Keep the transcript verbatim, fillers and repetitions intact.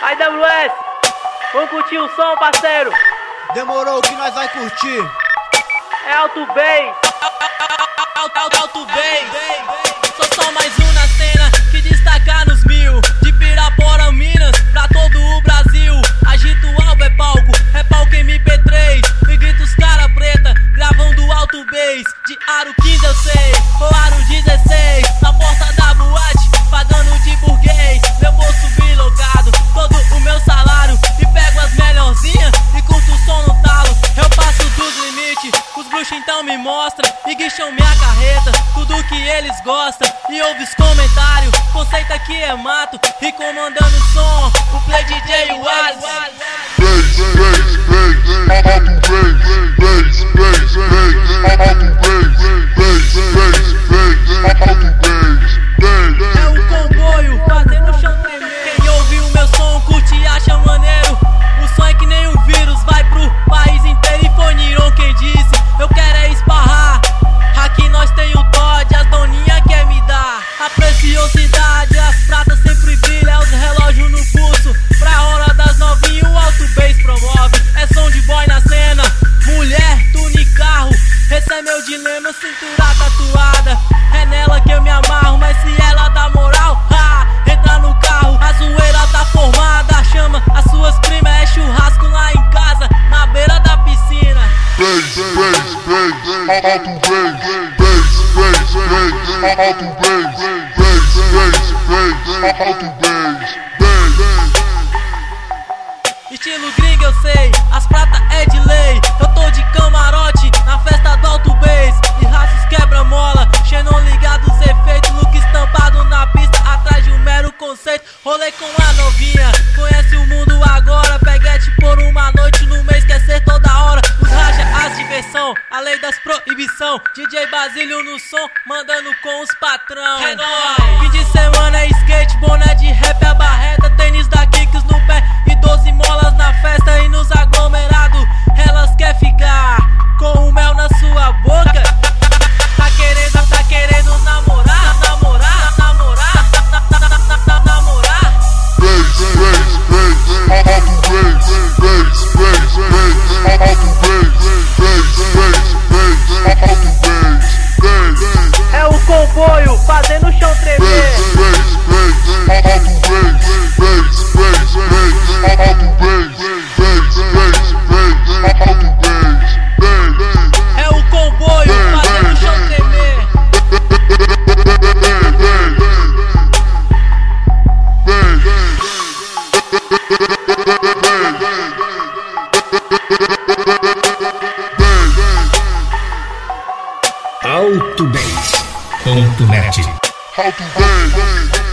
Aí, W S, vamos curtir o som, parceiro. Demorou, que nós vai curtir. É Alto Bass. Alto Bass. Sou só mais um na cena que destaca nos mil. De Pirapora, Minas, pra todo o Brasil. Agito o álbum, é palco, é palco M P três. E grita os cara preta, gravando Alto Bass. De aro quinze eu sei, ou aro dezesseis. Na porta da boate, pagando de burguês. Meu bolso bilocado, todo o meu salário. E pego as melhorzinhas e curto o som no talo. Eu passo dos limites, os bruxos então me mostram. E guicham minha carreta, tudo que eles gostam. E ouve os comentários, conceito aqui é mato. E comandando o som, o Play D J Waz. Bass, bass, bass, Alto Bass, bass, bass, bass, Alto Bass, bass, bass, bass, Alto Bass, bass. É o comboio, fazendo o chão tremer. Quem ouve o meu som curte e acha maneiro. O som é que nem um vírus, vai pro país inteiro. E foi Niron quem disse, eu quero é esparrar. Aqui nós tem o Todd, as doninha quer me dar a preciosidade, as pratas sempre brilham, os relógios no pulso. Pra hora das novinhas o Alto Bass promove. É som de boy na cena, mulher, tune carro. Esse é meu dilema, cintura tatuada. É nela que eu me amarro, mas se ela dá moral, ha, entra no carro, a zoeira tá formada. Chama as suas primas, é churrasco lá em casa, na beira da piscina. Bass, bass, bass, Alto Bass, bass, bass, bass, Alto Bass, bass, bass, bass, Alto Bass, bass. Estilo gringo eu sei, as pratas é de lei. Eu tô de camarote na festa do Alto Bass. E raços quebra-mola, Xenon ligado os efeitos. Look estampado na pista, atrás de um mero conceito. Rolei com a novinha, conhece o mundo agora. Peguete por uma noite no mês, quer ser toda hora. Os racha, as diversão, a lei das proibição. D J Basílio no som, mandando com os patrão. É nóis! Fim de semana é skate, boné de rap, a barreta. Tênis da Kicks no pé e doze molas na festa e nos aglomerados. Elas quer ficar com o mel na sua boca. Tá querendo, tá querendo namorar, namorar, namorar, namorar. Bass, bass, bass, Alto Bass, bass, bass, bass, Alto Bass, bass, bass, bass, Alto Bass, bass. É o comboio, fazendo o chão tremer. Bass, bass, bass, Alto Bass, bass, bass, bass, Alto Bass, bass, bass, bass, Alto Bass, bass. É o comboio, fazendo o chão tremer. Alto Bass ponto net. Alto Bass.